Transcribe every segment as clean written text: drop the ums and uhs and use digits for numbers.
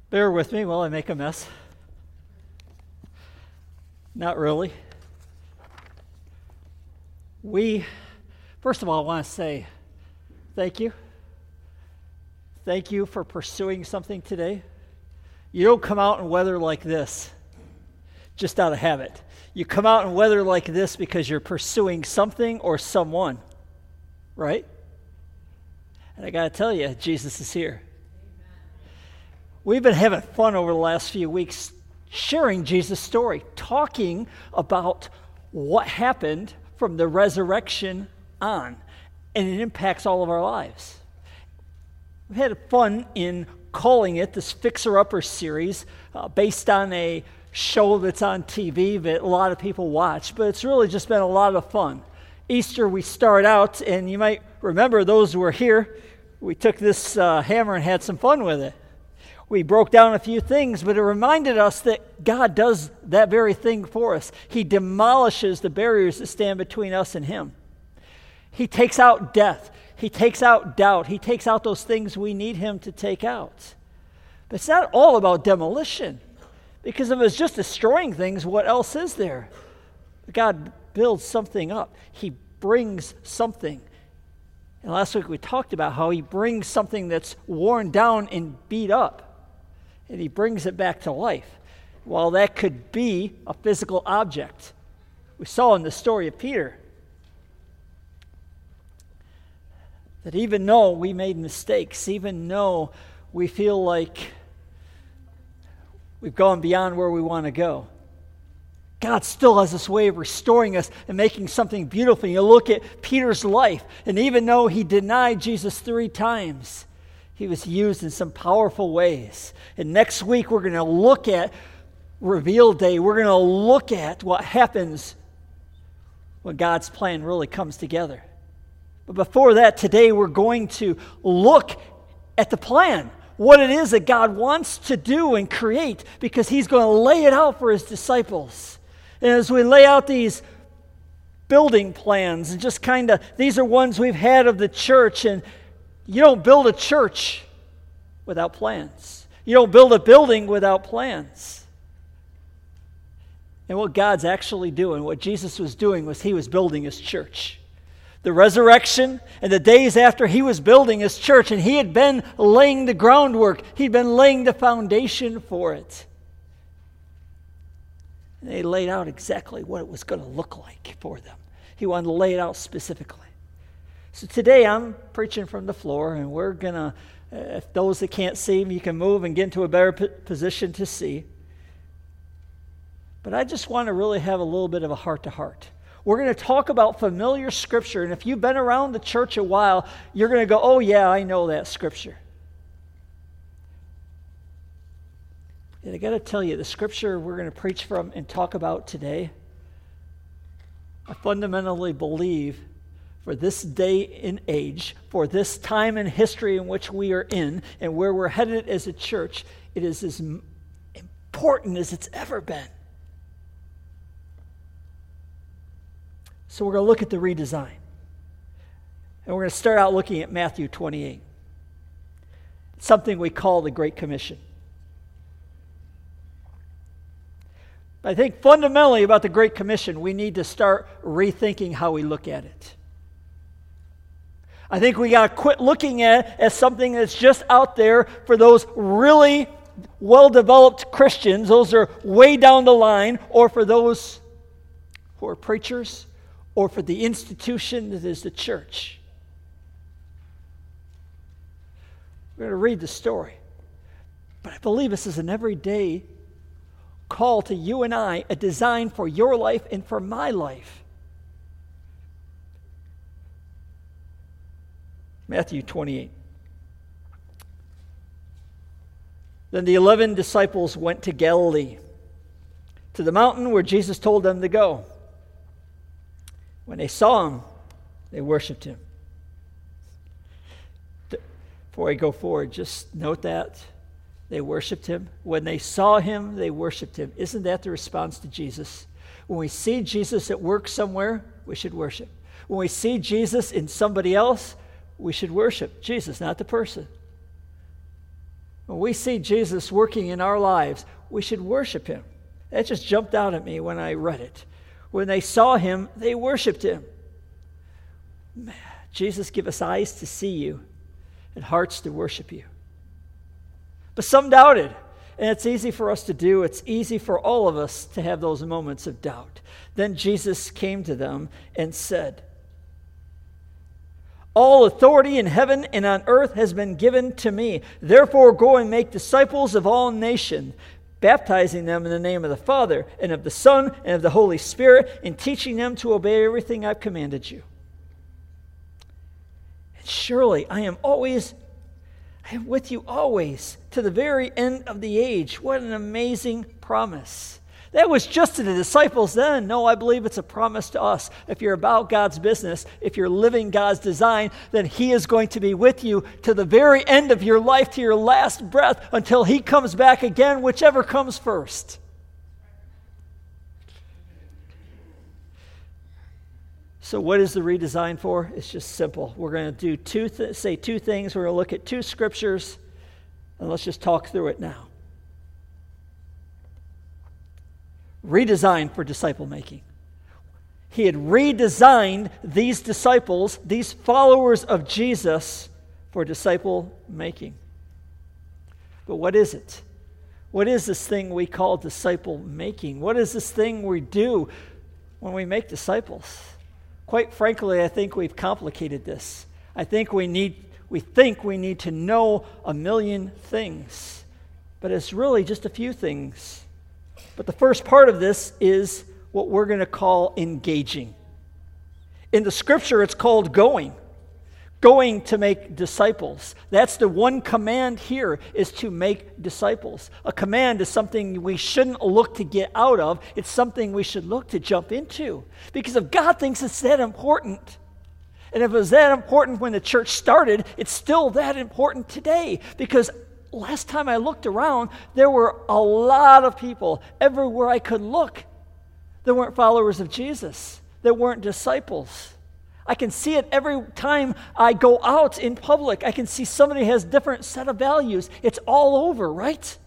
Bear with me while I make a mess. Not really. First of all, I want to say thank you. Thank you for pursuing something today. You don't come out in weather like this just out of habit. You come out in weather like this because you're pursuing something or someone, right? And I got to tell you, Jesus is here. We've been having fun over the last few weeks sharing Jesus' story, talking about what happened from the resurrection on, and it impacts all of our lives. We've had fun in calling it this Fixer Upper series based on a show that's on TV that a lot of people watch, but it's really just been a lot of fun. Easter, we start out, and you might remember those who were here, we took this hammer and had some fun with it. We broke down a few things, but it reminded us that God does that very thing for us. He demolishes the barriers that stand between us and Him. He takes out death. He takes out doubt. He takes out those things we need Him to take out. But it's not all about demolition, because if it's just destroying things, what else is there? God builds something up. He brings something. And last week we talked about how He brings something that's worn down and beat up, and He brings it back to life. While that could be a physical object. We saw in the story of Peter that even though we made mistakes, even though we feel like we've gone beyond where we want to go, God still has this way of restoring us and making something beautiful. You look at Peter's life, and even though he denied Jesus 3 times, he was used in some powerful ways. And next week, we're going to look at Reveal Day. We're going to look at what happens when God's plan really comes together. But before that, today, we're going to look at the plan, what it is that God wants to do and create, because He's going to lay it out for His disciples. And as we lay out these building plans, and just kind of, these are ones we've had of the church, and you don't build a church without plans. You don't build a building without plans. And what God's actually doing, what Jesus was doing, was He was building His church. The resurrection and the days after, He was building His church, and He had been laying the groundwork. He'd been laying the foundation for it. And they laid out exactly what it was going to look like for them. He wanted to lay it out specifically. So today I'm preaching from the floor, and we're going to, if those that can't see, you can move and get into a better position to see. But I just want to really have a little bit of a heart-to-heart. We're going to talk about familiar Scripture, and if you've been around the church a while, you're going to go, oh yeah, I know that Scripture. And I got to tell you, the Scripture we're going to preach from and talk about today, I fundamentally believe for this day and age, for this time in history in which we are in, and where we're headed as a church, it is as important as it's ever been. So we're going to look at the redesign. And we're going to start out looking at Matthew 28. It's something we call the Great Commission. I think fundamentally about the Great Commission, we need to start rethinking how we look at it. I think we got to quit looking at it as something that's just out there for those really well-developed Christians. Those are way down the line, or for those who are preachers, or for the institution that is the church. We're going to read the story. But I believe this is an everyday call to you and I, a design for your life and for my life. Matthew 28. Then the 11 disciples went to Galilee, to the mountain where Jesus told them to go. When they saw Him, they worshiped Him. Before I go forward, just note that. They worshiped Him. When they saw Him, they worshiped Him. Isn't that the response to Jesus? When we see Jesus at work somewhere, we should worship. When we see Jesus in somebody else, we should worship Jesus, not the person. When we see Jesus working in our lives, we should worship him. That just jumped out at me when I read it. When they saw him, they worshiped him. Jesus, give us eyes to see you and hearts to worship you. But some doubted, and it's easy for us to do. It's easy for all of us to have those moments of doubt. Then Jesus came to them and said, all authority in heaven and on earth has been given to me. Therefore go and make disciples of all nations, baptizing them in the name of the Father and of the Son and of the Holy Spirit, and teaching them to obey everything I've commanded you. And surely I am with you always to the very end of the age. What an amazing promise. That was just to the disciples then. No, I believe it's a promise to us. If you're about God's business, if you're living God's design, then he is going to be with you to the very end of your life, to your last breath, until he comes back again, whichever comes first. So what is the redesign for? It's just simple. We're going to do say two things. We're going to look at two scriptures, and let's just talk through it now. Redesign for disciple making. He had redesigned these disciples, these followers of Jesus, for disciple making. But what is it? What is this thing we call disciple making? What is this thing we do when we make disciples? Quite frankly, I think we've complicated this. I think we think we need to know a million things, but it's really just a few things. But the first part of this is what we're going to call engaging. In the scripture, it's called going. Going to make disciples. That's the one command here, is to make disciples. A command is something we shouldn't look to get out of. It's something we should look to jump into. Because if God thinks it's that important, and if it was that important when the church started, it's still that important today. Because last time I looked around, there were a lot of people everywhere I could look that weren't followers of Jesus, that weren't disciples. I can see it every time I go out in public. I can see somebody has a different set of values. It's all over, right?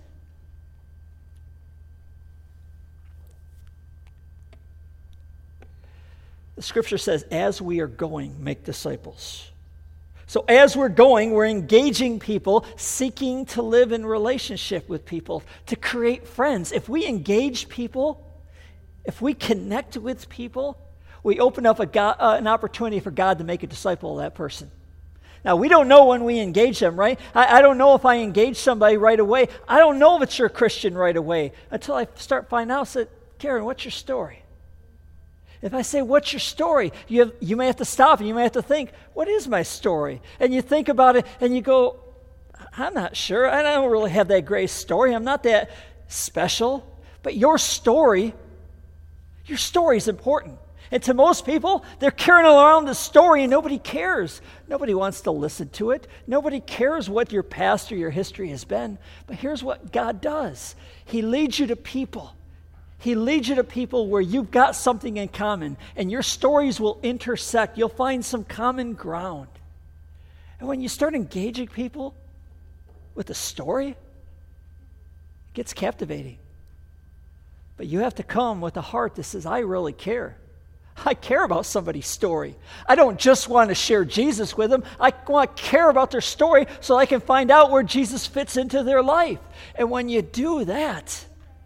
The scripture says, as we are going, make disciples. So as we're going, we're engaging people, seeking to live in relationship with people, to create friends. If we engage people, if we connect with people, we open up an opportunity for God to make a disciple of that person. Now, we don't know when we engage them, right? I don't know if I engage somebody right away. I don't know if it's your Christian right away until I start finding out. Say, Karen, what's your story? If I say, what's your story? You may have to stop and you may have to think, what is my story? And you think about it and you go, I'm not sure. I don't really have that great story. I'm not that special. But your story is important. And to most people, they're carrying around the story and nobody cares. Nobody wants to listen to it. Nobody cares what your past or your history has been. But here's what God does. He leads you to people. He leads you to people where you've got something in common, and your stories will intersect. You'll find some common ground. And when you start engaging people with a story, it gets captivating. But you have to come with a heart that says, I really care. I care about somebody's story. I don't just want to share Jesus with them. I want to care about their story so I can find out where Jesus fits into their life. And when you do that,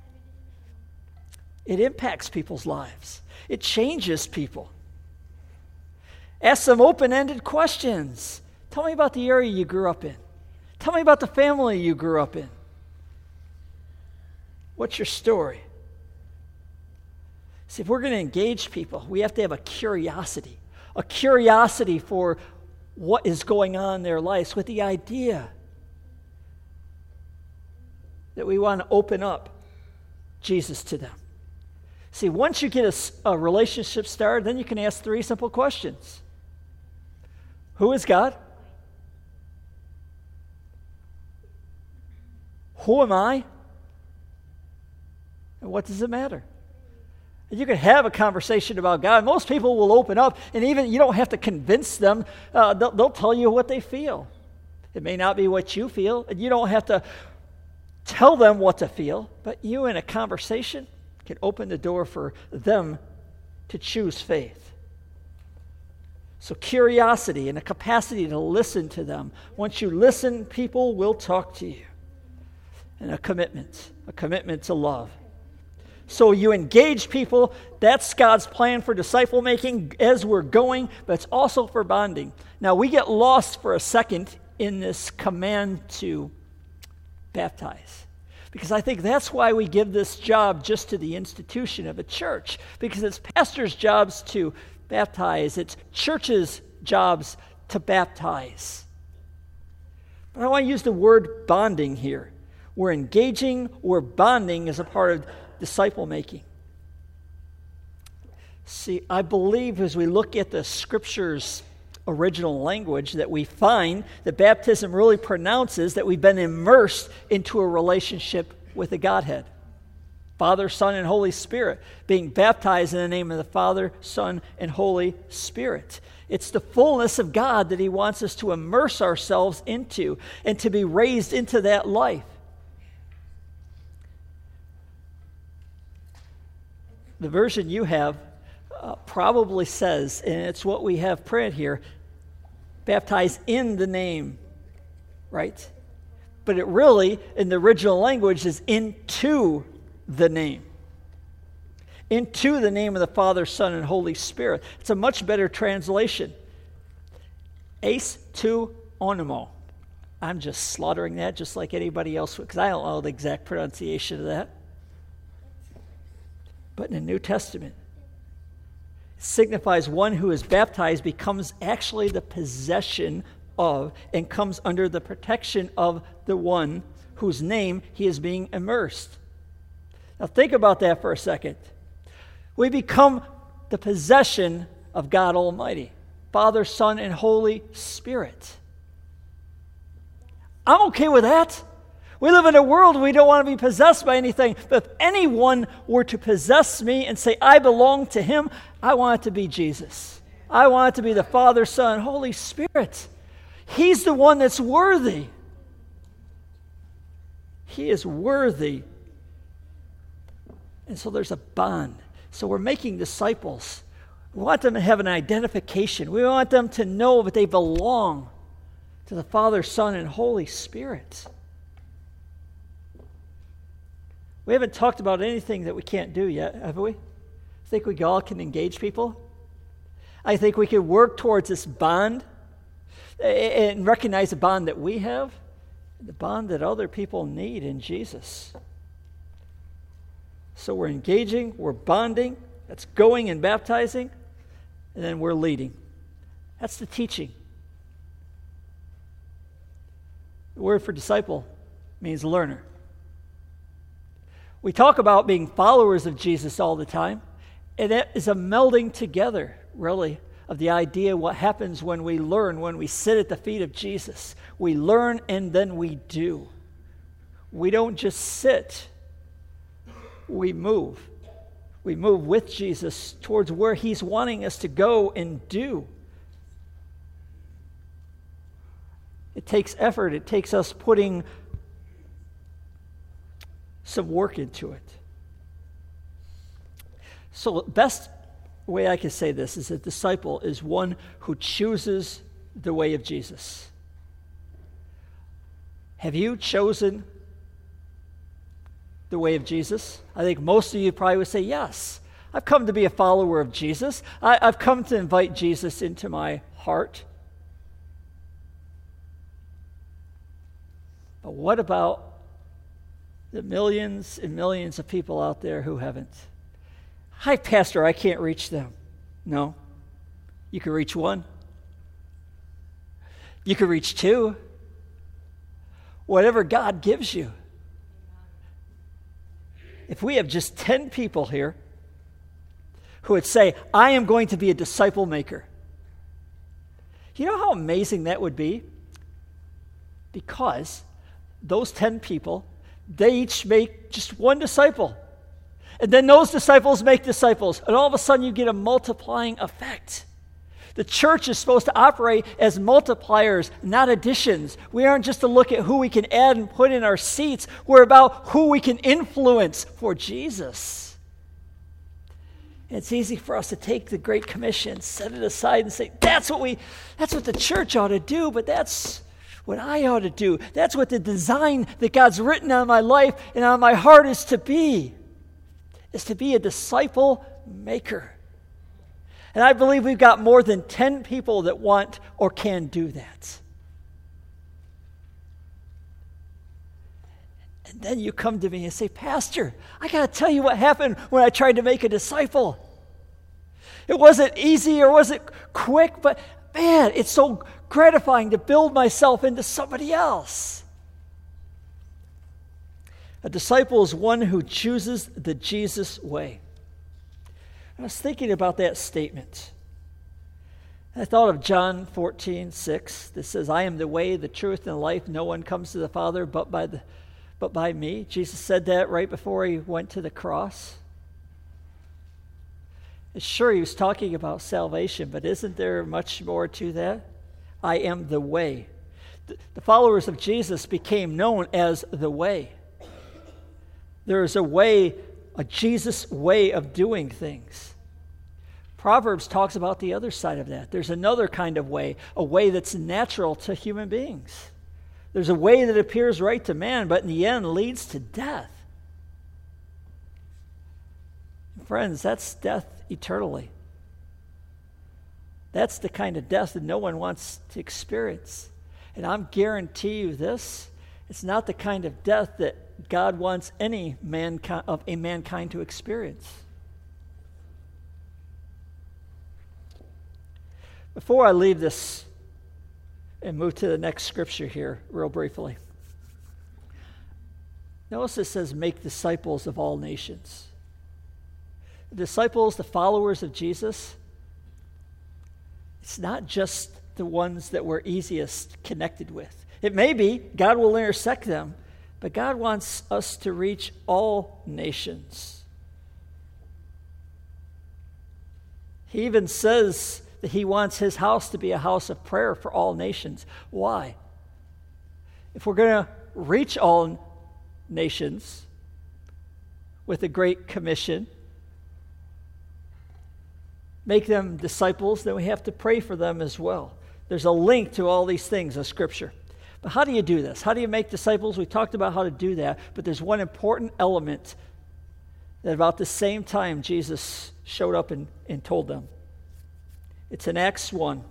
it impacts people's lives. It changes people. Ask some open-ended questions. Tell me about the area you grew up in. Tell me about the family you grew up in. What's your story? See, if we're going to engage people, we have to have a curiosity for what is going on in their lives, with the idea that we want to open up Jesus to them. See, once you get a relationship started, then you can ask 3 simple questions. Who is God? Who am I? And what does it matter? And you can have a conversation about God. Most people will open up, and even you don't have to convince them. They'll tell you what they feel. It may not be what you feel, and you don't have to tell them what to feel, but you in a conversation can open the door for them to choose faith. So curiosity and a capacity to listen to them. Once you listen, people will talk to you. And a commitment to love. So you engage people. That's God's plan for disciple making as we're going, but it's also for bonding. Now we get lost for a second in this command to baptize. Because I think that's why we give this job just to the institution of a church. Because it's pastors' jobs to baptize. It's churches' jobs to baptize. But I want to use the word bonding here. We're engaging, we're bonding as a part of disciple making. See, I believe as we look at the Scripture's original language that we find that baptism really pronounces that we've been immersed into a relationship with the Godhead. Father, Son, and Holy Spirit, being baptized in the name of the Father, Son, and Holy Spirit. It's the fullness of God that He wants us to immerse ourselves into and to be raised into that life. The version you have probably says, and it's what we have printed here, baptize in the name, right? But it really, in the original language, is into the name. Into the name of the Father, Son, and Holy Spirit. It's a much better translation. Eis to onimo. I'm just slaughtering that just like anybody else would, because I don't know the exact pronunciation of that. But in the New Testament, it signifies one who is baptized becomes actually the possession of and comes under the protection of the one whose name he is being immersed. Now think about that for a second. We become the possession of God Almighty, Father, Son, and Holy Spirit. I'm okay with that. We live in a world we don't want to be possessed by anything. But if anyone were to possess me and say, I belong to him, I want it to be Jesus. I want it to be the Father, Son, and Holy Spirit. He's the one that's worthy. He is worthy. And so there's a bond. So we're making disciples. We want them to have an identification. We want them to know that they belong to the Father, Son, and Holy Spirit. We haven't talked about anything that we can't do yet, have we? I think we all can engage people. I think we can work towards this bond and recognize the bond that we have, the bond that other people need in Jesus. So we're engaging, we're bonding, that's going and baptizing, and then we're leading. That's the teaching. The word for disciple means learner. We talk about being followers of Jesus all the time, and it is a melding together, really, of the idea of what happens when we learn, when we sit at the feet of Jesus. We learn and then we do. We don't just sit. We move. We move with Jesus towards where He's wanting us to go and do. It takes effort. It takes us putting some work into it. So the best way I can say this is a disciple is one who chooses the way of Jesus. Have you chosen the way of Jesus? I think most of you probably would say, yes. I've come to be a follower of Jesus. I've come to invite Jesus into my heart. But what about the millions and millions of people out there who haven't? Hi, Pastor, I can't reach them. No. You can reach one. You can reach two. Whatever God gives you. If we have just 10 people here who would say, I am going to be a disciple maker. You know how amazing that would be? Because those 10 people, they each make just one disciple. And then those disciples make disciples. And all of a sudden you get a multiplying effect. The church is supposed to operate as multipliers, not additions. We aren't just to look at who we can add and put in our seats. We're about who we can influence for Jesus. And it's easy for us to take the Great Commission, set it aside and say, that's what the church ought to do, but that's what I ought to do. That's what the design that God's written on my life and on my heart is to be a disciple maker. And I believe we've got more than 10 people that want or can do that. And then you come to me and say, Pastor, I got to tell you what happened when I tried to make a disciple. It wasn't easy or wasn't quick, but man, it's so gratifying to build myself into somebody else. A disciple is one who chooses the Jesus way. I was thinking about that statement. I thought of John 14:6 that says, I am the way, the truth, and the life. No one comes to the Father but by me. Jesus said that right before he went to the cross. Sure, he was talking about salvation, but isn't there much more to that? I am the way. The followers of Jesus became known as the way. There is a way, a Jesus way of doing things. Proverbs talks about the other side of that. There's another kind of way, a way that's natural to human beings. There's a way that appears right to man, but in the end leads to death. Friends, that's death eternally. That's the kind of death that no one wants to experience. And I'm guarantee you this, it's not the kind of death that God wants any mankind to experience. Before I leave this and move to the next scripture here real briefly, notice it says, make disciples of all nations. The disciples, the followers of Jesus, it's not just the ones that we're easiest connected with. It may be, God will intersect them, but God wants us to reach all nations. He even says that he wants his house to be a house of prayer for all nations. Why? If we're going to reach all nations with the Great Commission, make them disciples, then we have to pray for them as well. There's a link to all these things in Scripture. But how do you do this? How do you make disciples? We talked about how to do that, but there's one important element that about the same time Jesus showed up and told them. It's in Acts 1.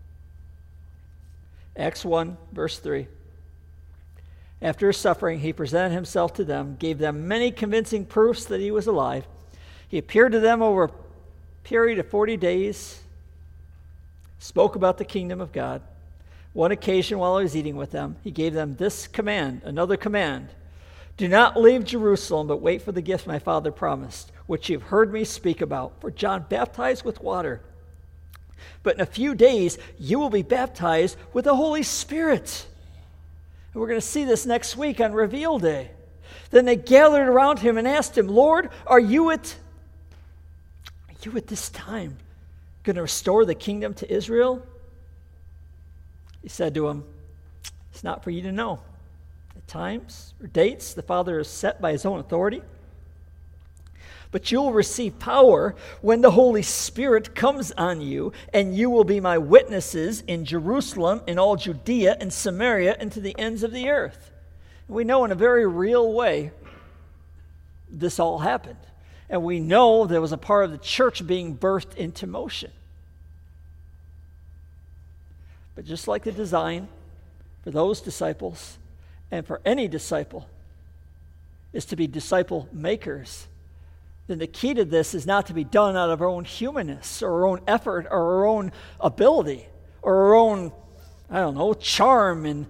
Acts 1, verse 3. After his suffering, he presented himself to them, gave them many convincing proofs that he was alive. He appeared to them over a period of 40 days, spoke about the kingdom of God. One occasion while he was eating with them, he gave them this command, another command. Do not leave Jerusalem, but wait for the gift my Father promised, which you've heard me speak about. For John baptized with water, but in a few days you will be baptized with the Holy Spirit. And we're going to see this next week on Reveal Day. Then they gathered around him and asked him, Lord, are you at this time going to restore the kingdom to Israel? He said to him, it's not for you to know the times or dates the Father has set by his own authority, but you will receive power when the Holy Spirit comes on you, and you will be my witnesses in Jerusalem, in all Judea and Samaria, and to the ends of the earth. And we know in a very real way this all happened. And we know there was a part of the church being birthed into motion. But just like the design for those disciples and for any disciple is to be disciple makers, then the key to this is not to be done out of our own humanness or our own effort or our own ability or our own, charm and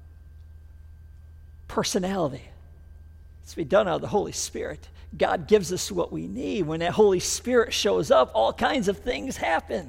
personality. It's to be done out of the Holy Spirit. God gives us what we need. When that Holy Spirit shows up, all kinds of things happen.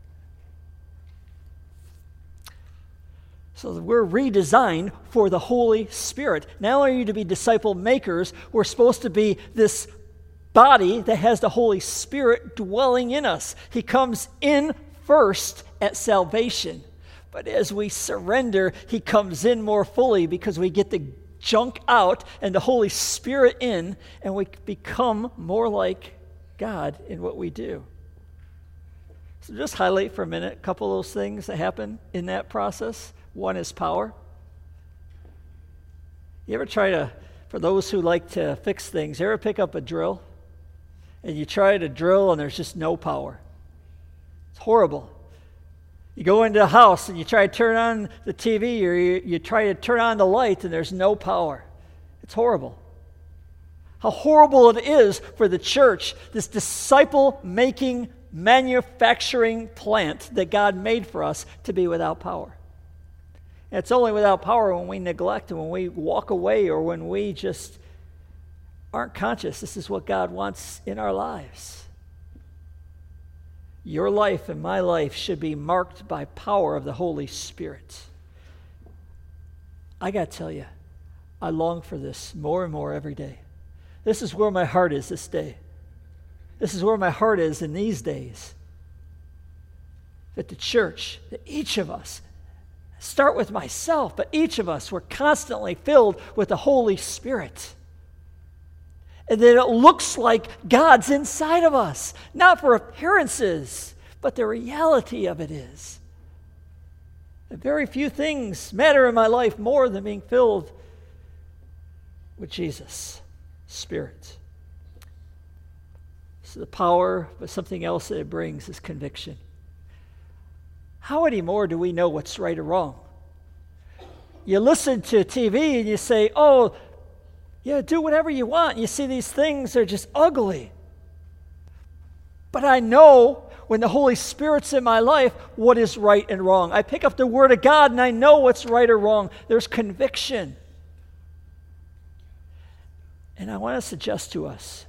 So we're redesigned for the Holy Spirit. Not only are you to be disciple makers, we're supposed to be this body that has the Holy Spirit dwelling in us. He comes in first at salvation. But as we surrender, he comes in more fully because we get the junk out and the Holy Spirit in, and we become more like God in what we do. So just highlight for a minute a couple of those things that happen in that process. One is power. You ever try to, for those who like to fix things, you ever pick up a drill and you try to drill and there's just no power? It's horrible. You go into a house and you try to turn on the TV or you try to turn on the light and there's no power. It's horrible. How horrible it is for the church, this disciple-making, manufacturing plant that God made for us, to be without power. And it's only without power when we neglect and when we walk away or when we just aren't conscious. This is what God wants in our lives. Your life and my life should be marked by power of the Holy Spirit. I got to tell you, I long for this more and more every day. This is where my heart is this day. This is where my heart is in these days. That the church, that each of us, start with myself, but each of us, we're constantly filled with the Holy Spirit. And that it looks like God's inside of us, not for appearances, but the reality of it is. that very few things matter in my life more than being filled with Jesus' Spirit. So the power, but something else that it brings is conviction. How anymore do we know what's right or wrong? You listen to TV and you say, oh, yeah, do whatever you want. And you see these things, they're just ugly. But I know when the Holy Spirit's in my life, what is right and wrong. I pick up the Word of God and I know what's right or wrong. There's conviction. And I want to suggest to us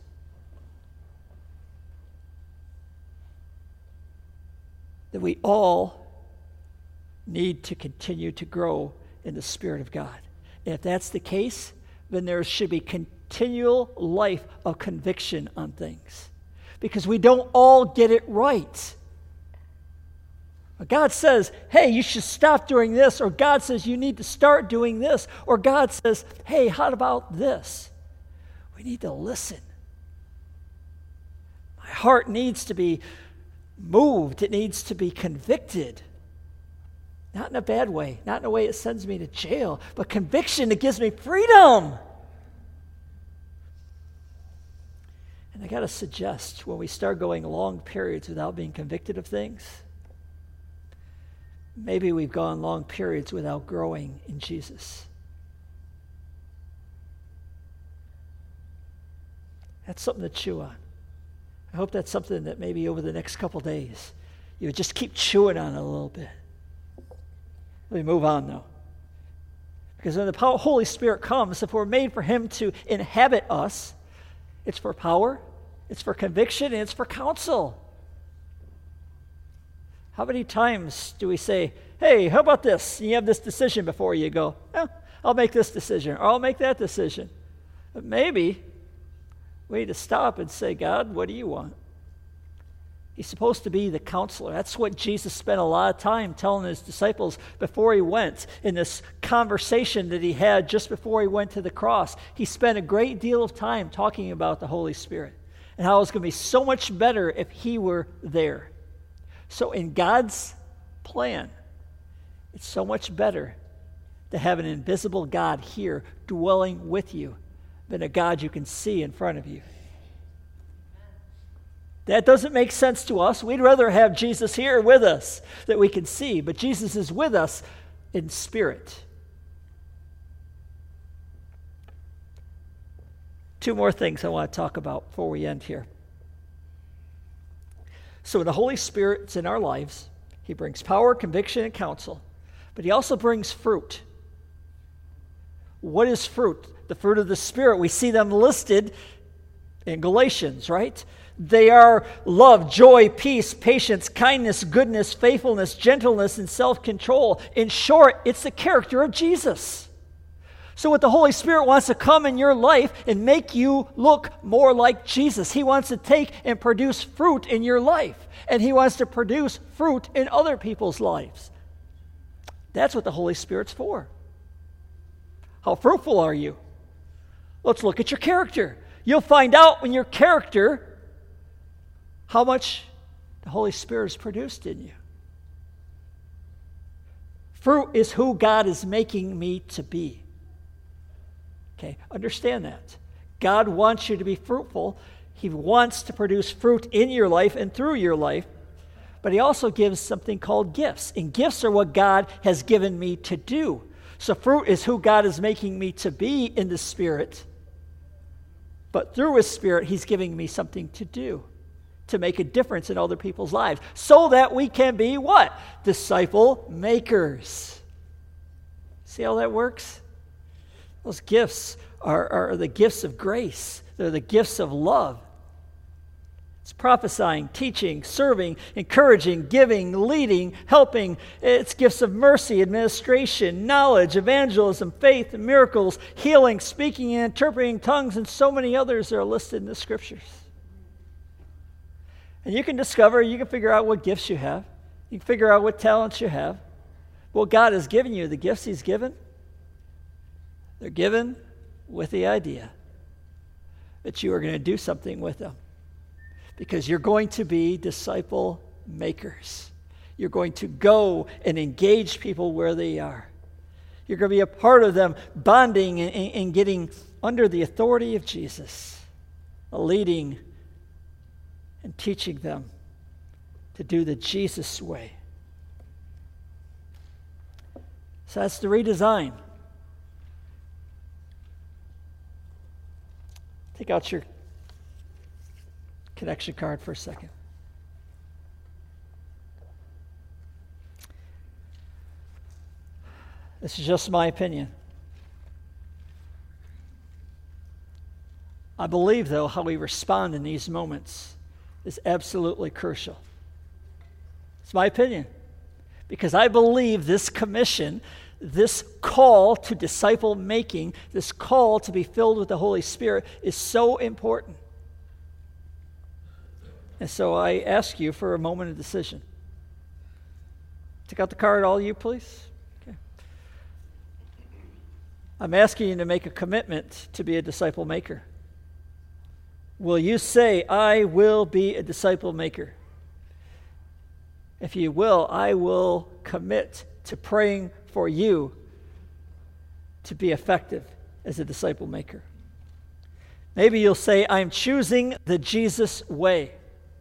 that we all need to continue to grow in the Spirit of God. And if that's the case, then there should be continual life of conviction on things. Because we don't all get it right. God says, hey, you should stop doing this. Or God says, you need to start doing this. Or God says, hey, how about this? We need to listen. My heart needs to be moved. It needs to be convicted. Not in a bad way. Not in a way that sends me to jail. But conviction that gives me freedom. And I got to suggest, when we start going long periods without being convicted of things, maybe we've gone long periods without growing in Jesus. That's something to chew on. I hope that's something that maybe over the next couple days, you would just keep chewing on it a little bit. Let me move on, though. Because when the Holy Spirit comes, if we're made for Him to inhabit us, it's for power, it's for conviction, and it's for counsel. How many times do we say, hey, how about this? And you have this decision before you go, I'll make this decision, or I'll make that decision. But maybe we need to stop and say, God, what do you want? He's supposed to be the counselor. That's what Jesus spent a lot of time telling his disciples before he went in this conversation that he had just before he went to the cross. He spent a great deal of time talking about the Holy Spirit and how it was going to be so much better if he were there. So in God's plan, it's so much better to have an invisible God here dwelling with you than a God you can see in front of you. That doesn't make sense to us. We'd rather have Jesus here with us that we can see, but Jesus is with us in spirit. Two more things I want to talk about before we end here. So when the Holy Spirit's in our lives, He brings power, conviction, and counsel, but He also brings fruit. What is fruit? The fruit of the Spirit. We see them listed in Galatians, right? They are love, joy, peace, patience, kindness, goodness, faithfulness, gentleness, and self-control. In short, it's the character of Jesus. So what the Holy Spirit wants to come in your life and make you look more like Jesus. He wants to take and produce fruit in your life. And he wants to produce fruit in other people's lives. That's what the Holy Spirit's for. How fruitful are you? Let's look at your character. You'll find out in your character how much the Holy Spirit has produced in you. Fruit is who God is making me to be. Okay, understand that. God wants you to be fruitful. He wants to produce fruit in your life and through your life. But he also gives something called gifts. And gifts are what God has given me to do. So fruit is who God is making me to be in the Spirit. But through his Spirit, he's giving me something to do, to make a difference in other people's lives, so that we can be what? Disciple makers. See how that works? Those gifts are the gifts of grace. They're the gifts of love. It's prophesying, teaching, serving, encouraging, giving, leading, helping. It's gifts of mercy, administration, knowledge, evangelism, faith, miracles, healing, speaking and interpreting tongues, and so many others are listed in the Scriptures. And you can figure out what gifts you have. You can figure out what talents you have. What God has given you, the gifts he's given, they're given with the idea that you are going to do something with them. Because you're going to be disciple makers. You're going to go and engage people where they are. You're going to be a part of them bonding and getting under the authority of Jesus, leading and teaching them to do the Jesus way. So that's the redesign. Take out your connection card for a second. This is just my opinion. I believe, though, how we respond in these moments is absolutely crucial. It's my opinion. Because I believe this commission, this call to disciple making, this call to be filled with the Holy Spirit is so important. And so I ask you for a moment of decision. Take out the card, all of you, please. Okay. I'm asking you to make a commitment to be a disciple maker. Will you say, I will be a disciple maker? If you will, I will commit to praying for you to be effective as a disciple maker. Maybe you'll say, I'm choosing the Jesus way.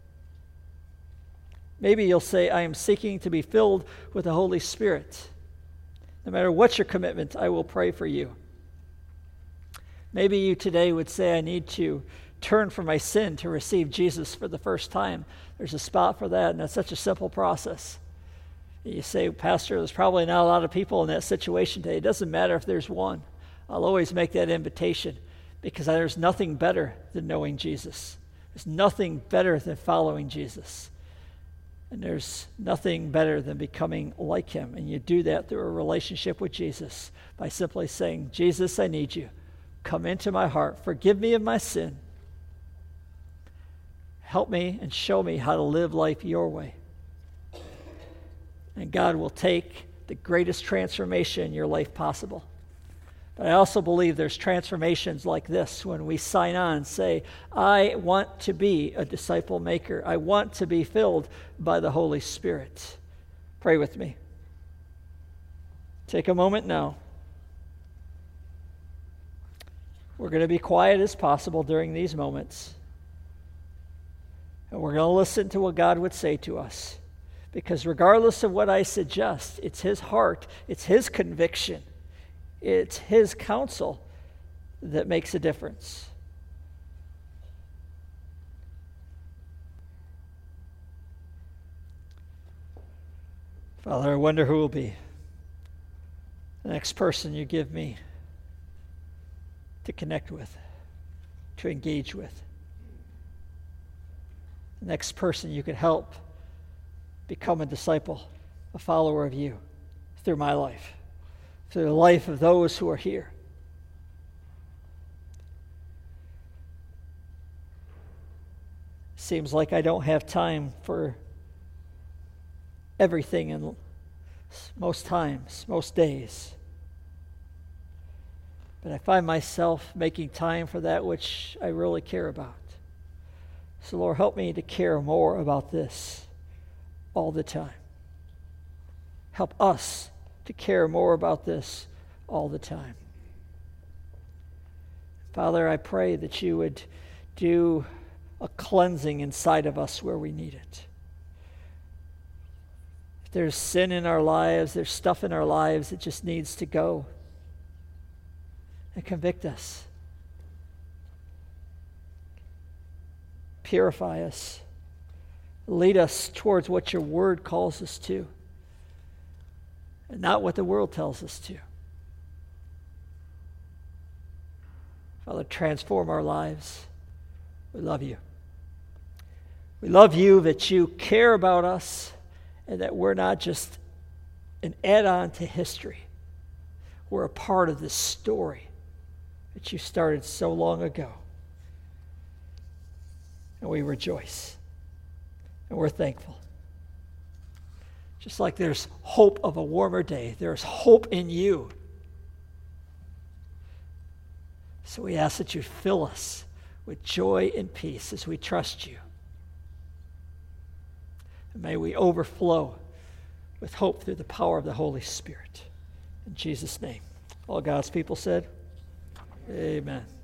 Maybe you'll say, I am seeking to be filled with the Holy Spirit. No matter what your commitment, I will pray for you. Maybe you today would say, I need to turn from my sin to receive Jesus for the first time. There's a spot for that, and that's such a simple process. You say, Pastor, there's probably not a lot of people in that situation today. It doesn't matter if there's one. I'll always make that invitation because there's nothing better than knowing Jesus. There's nothing better than following Jesus. And there's nothing better than becoming like him. And you do that through a relationship with Jesus by simply saying, Jesus, I need you. Come into my heart. Forgive me of my sin. Help me and show me how to live life your way. And God will take the greatest transformation in your life possible. But I also believe there's transformations like this when we sign on and say, I want to be a disciple maker. I want to be filled by the Holy Spirit. Pray with me. Take a moment now. We're going to be quiet as possible during these moments. And we're going to listen to what God would say to us. Because regardless of what I suggest, it's his heart, it's his conviction, it's his counsel that makes a difference. Father, I wonder who will be the next person you give me to connect with, to engage with. The next person you could help become a disciple, a follower of you through my life, through the life of those who are here. Seems like I don't have time for everything in most times, most days. But I find myself making time for that which I really care about. So Lord, help me to care more about this all the time. Help us to care more about this all the time. Father, I pray that you would do a cleansing inside of us where we need it. If there's sin in our lives, there's stuff in our lives that just needs to go. And convict us. Purify us. Lead us towards what your word calls us to, and not what the world tells us to. Father, transform our lives. We love you. We love you that you care about us and that we're not just an add-on to history. We're a part of this story that you started so long ago. And we rejoice. And we're thankful. Just like there's hope of a warmer day, there's hope in you. So we ask that you fill us with joy and peace as we trust you. And may we overflow with hope through the power of the Holy Spirit. In Jesus' name. All God's people said, amen.